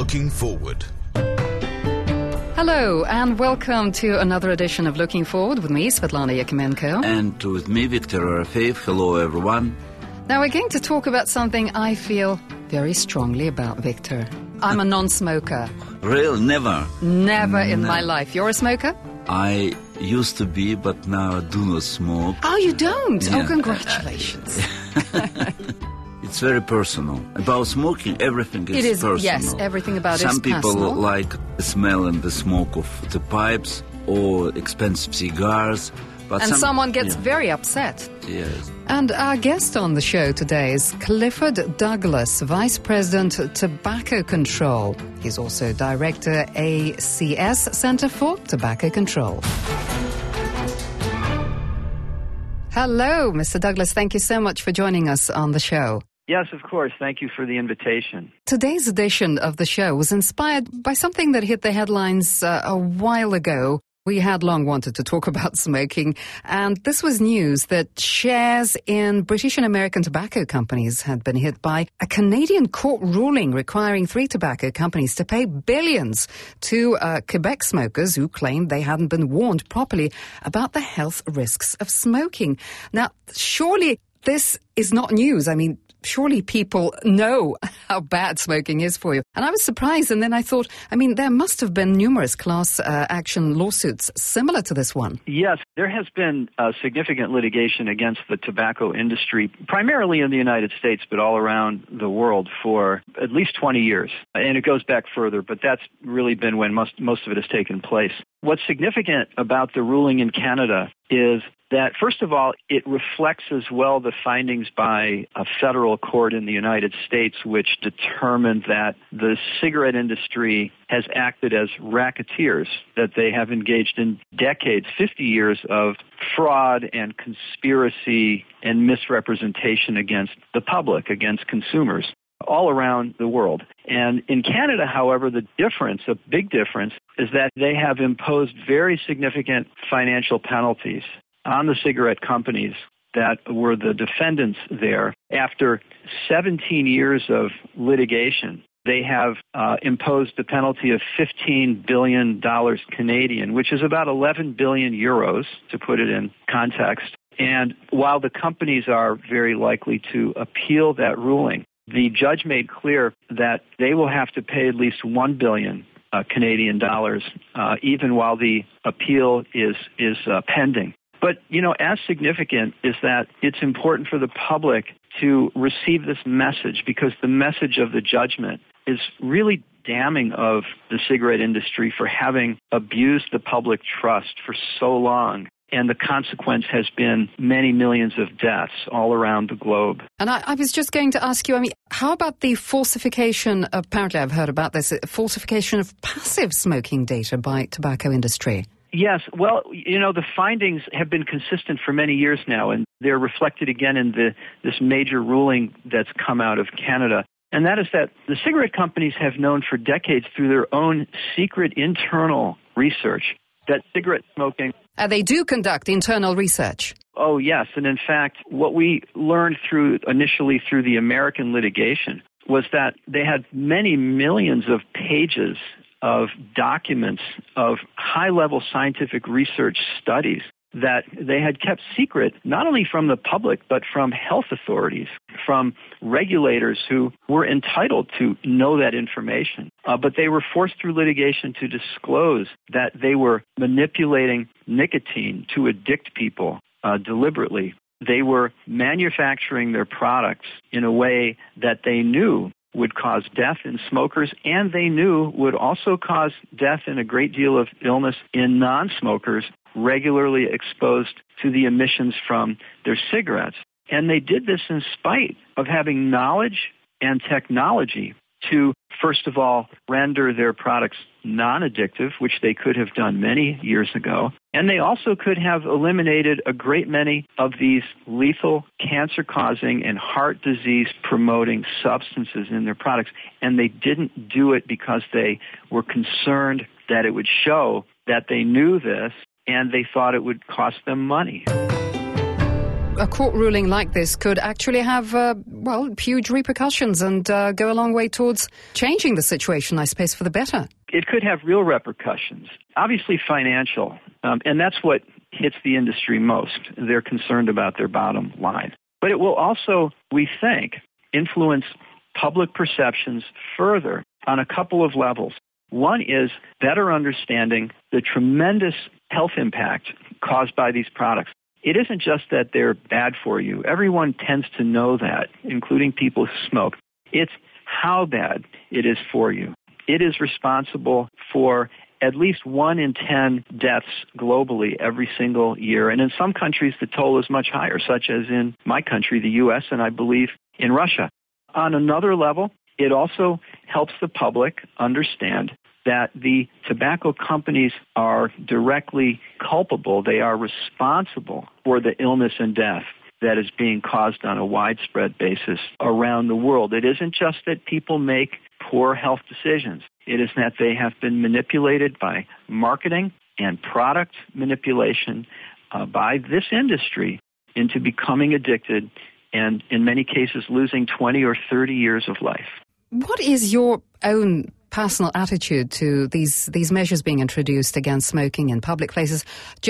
Looking Forward. Hello and welcome to another edition of Looking Forward with me, Svetlana Yakimenko. And with me, Victor Arafeev. Hello, everyone. Now we're going to talk about something I feel very strongly about, Victor. I'm a non-smoker. Real? Never? Never in my life. You're a smoker? I used to be, but now I do not smoke. Oh, you don't? Yeah. Oh, congratulations. It's very personal. About smoking, everything is personal. Yes, everything about it is Some people personal. like the smell and the smoke of the pipes or expensive cigars. But And someone gets very upset. Yes. And our guest on the show today is Clifford Douglas, Vice President Tobacco Control. He's also Director ACS, Center for Tobacco Control. Hello, Mr. Douglas. Thank you so much for joining us on the show. Yes, of course. Thank you for the invitation. Today's edition of the show was inspired by something that hit the headlines a while ago. We had long wanted to talk about smoking, and this was news that shares in British and American tobacco companies had been hit by a Canadian court ruling requiring 3 tobacco companies to pay billions to Quebec smokers who claimed they hadn't been warned properly about the health risks of smoking. Now, surely this is not news. I mean, surely people know how bad smoking is for you. And I was surprised, and then I thought, I mean, there must have been numerous class action lawsuits similar to this one. Yes, there has been significant litigation against the tobacco industry, primarily in the United States, but all around the world for at least 20 years. And it goes back further, but that's really been when most of it has taken place. What's significant about the ruling in Canada is that, first of all, it reflects as well the findings by a federal court in the United States, which determined that the cigarette industry has acted as racketeers, that they have engaged in decades, 50 years of fraud and conspiracy and misrepresentation against the public, against consumers, all around the world. And in Canada, however, the difference, a big difference, is that they have imposed very significant financial penalties on the cigarette companies that were the defendants there. After 17 years of litigation, they have imposed a penalty of $15 billion Canadian, which is about 11 billion euros, to put it in context. And while the companies are very likely to appeal that ruling, the judge made clear that they will have to pay at least $1 billion Canadian dollars, even while the appeal is pending. But, you know, as significant is that it's important for the public to receive this message, because the message of the judgment is really damning of the cigarette industry for having abused the public trust for so long. And the consequence has been many millions of deaths all around the globe. And I was just going to ask you, I mean, how about the falsification, apparently I've heard about this, falsification of passive smoking data by tobacco industry? Yes, well, you know, the findings have been consistent for many years now, and they're reflected again in this major ruling that's come out of Canada. And that is that the cigarette companies have known for decades through their own secret internal research that cigarette smoking... They do conduct internal research. Oh, yes. And in fact, what we learned initially through the American litigation was that they had many millions of pages of documents of high-level scientific research studies that they had kept secret, not only from the public, but from health authorities, from regulators who were entitled to know that information. But they were forced through litigation to disclose that they were manipulating nicotine to addict people deliberately. They were manufacturing their products in a way that they knew would cause death in smokers, and they knew would also cause death and a great deal of illness in non-smokers regularly exposed to the emissions from their cigarettes. And they did this in spite of having knowledge and technology to, first of all, render their products non-addictive, which they could have done many years ago. And they also could have eliminated a great many of these lethal, cancer-causing, and heart disease-promoting substances in their products. And they didn't do it because they were concerned that it would show that they knew this, and they thought it would cost them money. a court ruling like this could actually have, huge repercussions and go a long way towards changing the situation, I suppose, for the better. It could have real repercussions, obviously financial, and that's what hits the industry most. They're concerned about their bottom line. But it will also, we think, influence public perceptions further on a couple of levels. One is better understanding the tremendous health impact caused by these products. It isn't just that they're bad for you. Everyone tends to know that, including people who smoke. It's how bad it is for you. It is responsible for at least 1 in 10 deaths globally every single year. And in some countries, the toll is much higher, such as in my country, the U.S., and I believe in Russia. On another level, it also helps the public understand that the tobacco companies are directly culpable. They are responsible for the illness and death that is being caused on a widespread basis around the world. It isn't just that people make poor health decisions. It is that they have been manipulated by marketing and product manipulation by this industry into becoming addicted and, in many cases, losing 20 or 30 years of life. What is your own personal attitude to these measures being introduced against smoking in public places?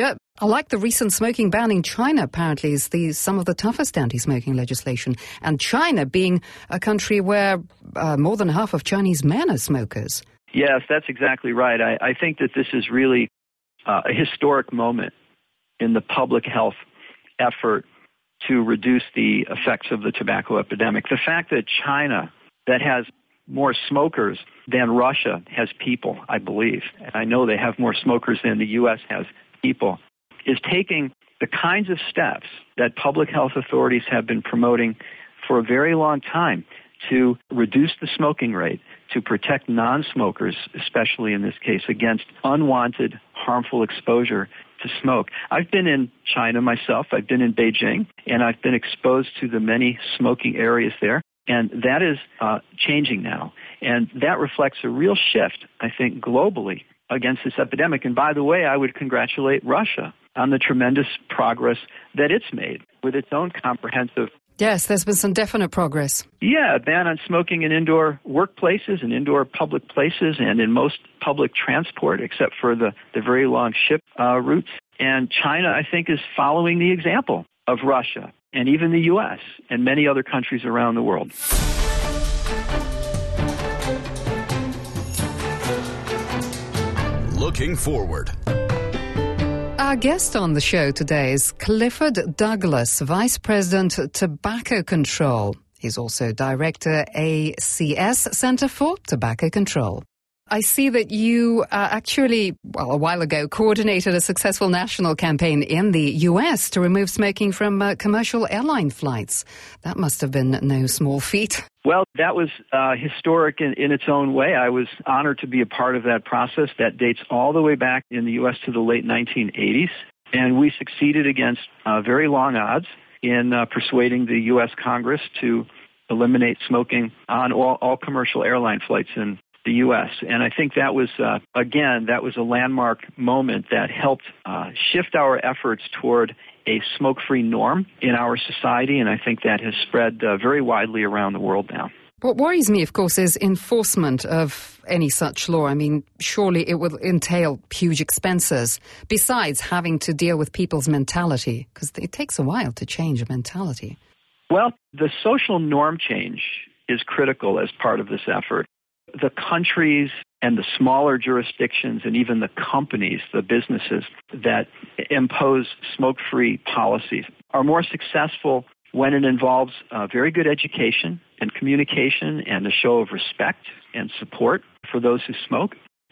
I like the recent smoking ban in China, apparently, is some of the toughest anti-smoking legislation. And China being a country where more than half of Chinese men are smokers. Yes, that's exactly right. I think that this is really a historic moment in the public health effort to reduce the effects of the tobacco epidemic. The fact that China, that has more smokers than Russia, has people, I believe, and I know they have more smokers than the U.S. has people, is taking the kinds of steps that public health authorities have been promoting for a very long time to reduce the smoking rate, to protect non-smokers, especially in this case, against unwanted, harmful exposure to smoke. I've been in China myself. I've been in Beijing, and I've been exposed to the many smoking areas there. And that is changing now. And that reflects a real shift, I think, globally against this epidemic. And by the way, I would congratulate Russia on the tremendous progress that it's made with its own comprehensive. Yes, there's been some definite progress. Yeah, a ban on smoking in indoor workplaces and indoor public places and in most public transport, except for the very long ship routes. And China, I think, is following the example of Russia and even the U.S. and many other countries around the world. Looking forward. Our guest on the show today is Clifford Douglas, Vice President, Tobacco Control. He's also Director, ACS, Center for Tobacco Control. I see that you actually, a while ago, coordinated a successful national campaign in the U.S. to remove smoking from commercial airline flights. That must have been no small feat. Well, that was historic in its own way. I was honored to be a part of that process. That dates all the way back in the U.S. to the late 1980s. And we succeeded against very long odds in persuading the U.S. Congress to eliminate smoking on all commercial airline flights in the U.S. And I think that was, that was a landmark moment that helped shift our efforts toward a smoke-free norm in our society, and I think that has spread very widely around the world now. What worries me, of course, is enforcement of any such law. I mean, surely it will entail huge expenses, besides having to deal with people's mentality, because it takes a while to change a mentality. Well, the social norm change is critical as part of this effort. The countries and the smaller jurisdictions and even the companies, the businesses that impose smoke-free policies are more successful when it involves very good education and communication and a show of respect and support for those who smoke.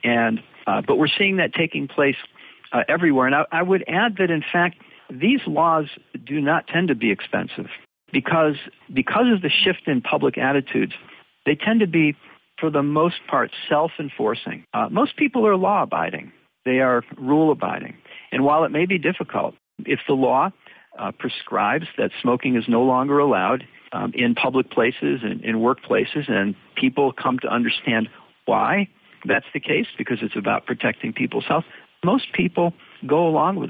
But we're seeing that taking place everywhere. And I would add that, in fact, these laws do not tend to be expensive because of the shift in public attitudes. They tend to be, for the most part, self-enforcing. Most people are law-abiding. They are rule-abiding. And while it may be difficult, if the law prescribes that smoking is no longer allowed in public places and in workplaces, and people come to understand why that's the case, because it's about protecting people's health, most people go along with it.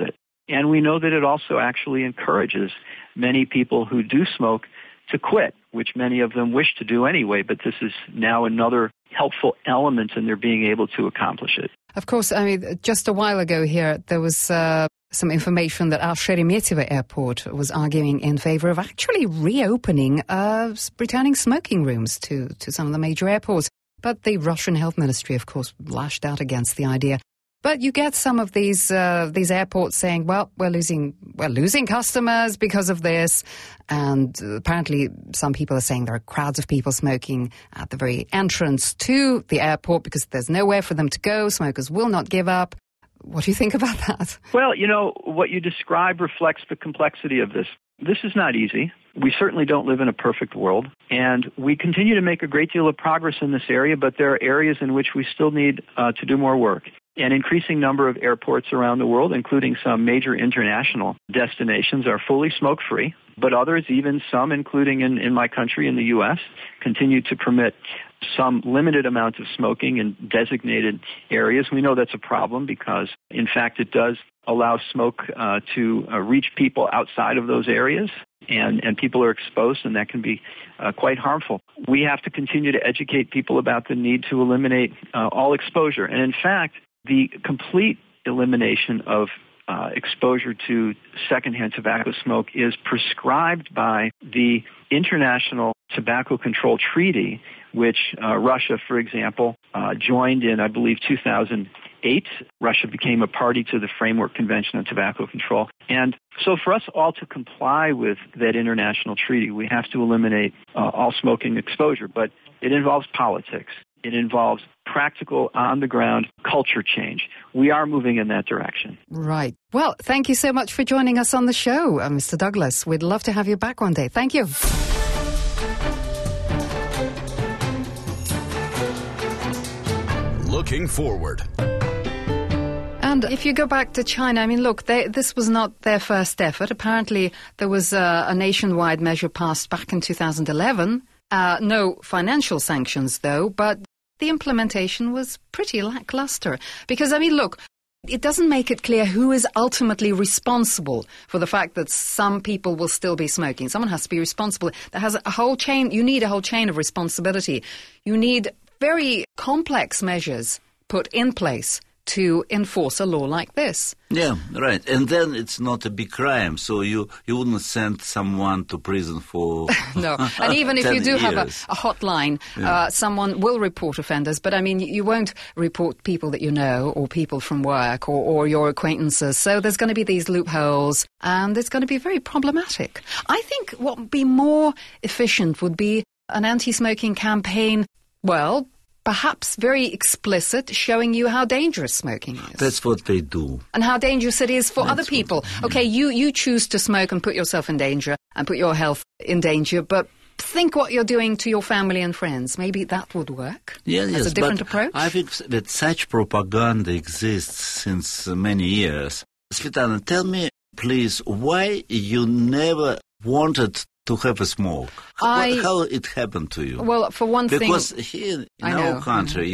And we know that it also actually encourages many people who do smoke to quit, which many of them wish to do anyway, but this is now another helpful element in their being able to accomplish it. Of course, I mean, just a while ago here, there was some information that our Sheremetyevo airport was arguing in favor of actually reopening returning smoking rooms to some of the major airports. But the Russian Health Ministry, of course, lashed out against the idea. But you get some of these airports saying, well, we're losing customers because of this. And apparently some people are saying there are crowds of people smoking at the very entrance to the airport because there's nowhere for them to go. Smokers will not give up. What do you think about that? Well, what you describe reflects the complexity of this. This is not easy. We certainly don't live in a perfect world, and we continue to make a great deal of progress in this area, but there are areas in which we still need to do more work. An increasing number of airports around the world, including some major international destinations, are fully smoke-free, but others, even some, including in my country, in the U.S., continue to permit some limited amount of smoking in designated areas. We know that's a problem because, in fact, it does allow smoke to reach people outside of those areas, and people are exposed, and that can be quite harmful. We have to continue to educate people about the need to eliminate all exposure. And in fact, the complete elimination of exposure to secondhand tobacco smoke is prescribed by the International Tobacco Control Treaty, which Russia, for example, joined in, I believe, 2008. Russia became a party to the Framework Convention on Tobacco Control. And so for us all to comply with that international treaty, we have to eliminate all smoking exposure. But it involves politics. It involves practical, on-the-ground culture change. We are moving in that direction. Right. Well, thank you so much for joining us on the show, Mr. Douglas. We'd love to have you back one day. Thank you. Looking forward. And if you go back to China, I mean, look, this was not their first effort. Apparently, there was a nationwide measure passed back in 2011. No financial sanctions, though, but the implementation was pretty lackluster. Because, I mean, look, it doesn't make it clear who is ultimately responsible for the fact that some people will still be smoking. Someone has to be responsible. There has a whole chain. You need a whole chain of responsibility. You need very complex measures put in place to enforce a law like this. Yeah, right. And then it's not a big crime, so you wouldn't send someone to prison for No. And even if you do years. have a hotline, someone will report offenders. But, I mean, you won't report people that you know or people from work or your acquaintances. So there's going to be these loopholes, and it's going to be very problematic. I think what would be more efficient would be an anti-smoking campaign, well, perhaps very explicit, showing you how dangerous smoking is. That's what they do. And how dangerous it is for other people. Okay, you choose to smoke and put yourself in danger and put your health in danger, but think what you're doing to your family and friends. Maybe that would work as a different approach. I think that such propaganda exists since many years. Svetlana, tell me, please, why you never wanted to have a smoke? How it happened to you? Well, for one thing... Because here in our country,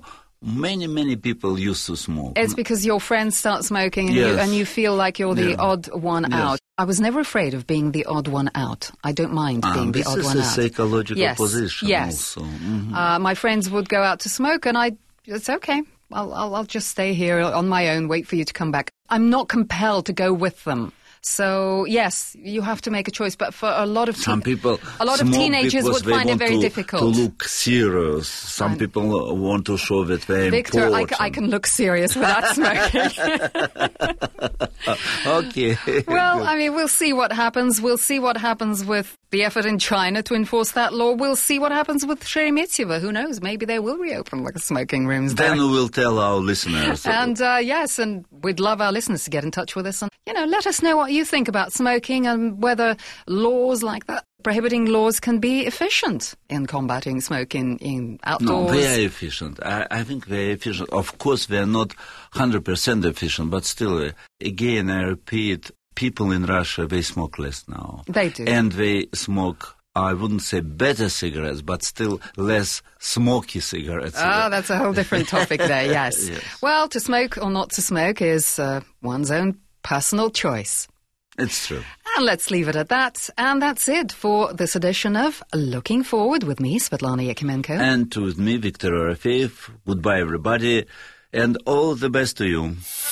many people used to smoke. It's because your friends start smoking and you feel like you're the odd one out. I was never afraid of being the odd one out. I don't mind being the odd one out. This is a psychological position also. Mm-hmm. My friends would go out to smoke and it's okay. I'll just stay here on my own, wait for you to come back. I'm not compelled to go with them. So, yes, you have to make a choice. But for a lot of teenagers would find it very difficult. To look serious. Some people want to show that they're Victor, important. I can look serious without smoking. Okay. Well, I mean, we'll see what happens. We'll see what happens with the effort in China to enforce that law. We'll see what happens with Sheremetyevo. Who knows? Maybe they will reopen like smoking rooms there. Then we will tell our listeners. And yes, and we'd love our listeners to get in touch with us and, let us know what you think about smoking and whether laws like that, prohibiting laws, can be efficient in combating smoking in outdoors. No, they are efficient. I think they are efficient. Of course, they are not 100% efficient, but still, again, I repeat, people in Russia, they smoke less now. They do. And they smoke, I wouldn't say better cigarettes, but still less smoky cigarettes. That's a whole different topic there, yes. Yes. Well, to smoke or not to smoke is one's own personal choice. It's true. And let's leave it at that. And that's it for this edition of Looking Forward with me, Svetlana Yakimenko. And with me, Viktor Orofeev. Goodbye, everybody, and all the best to you.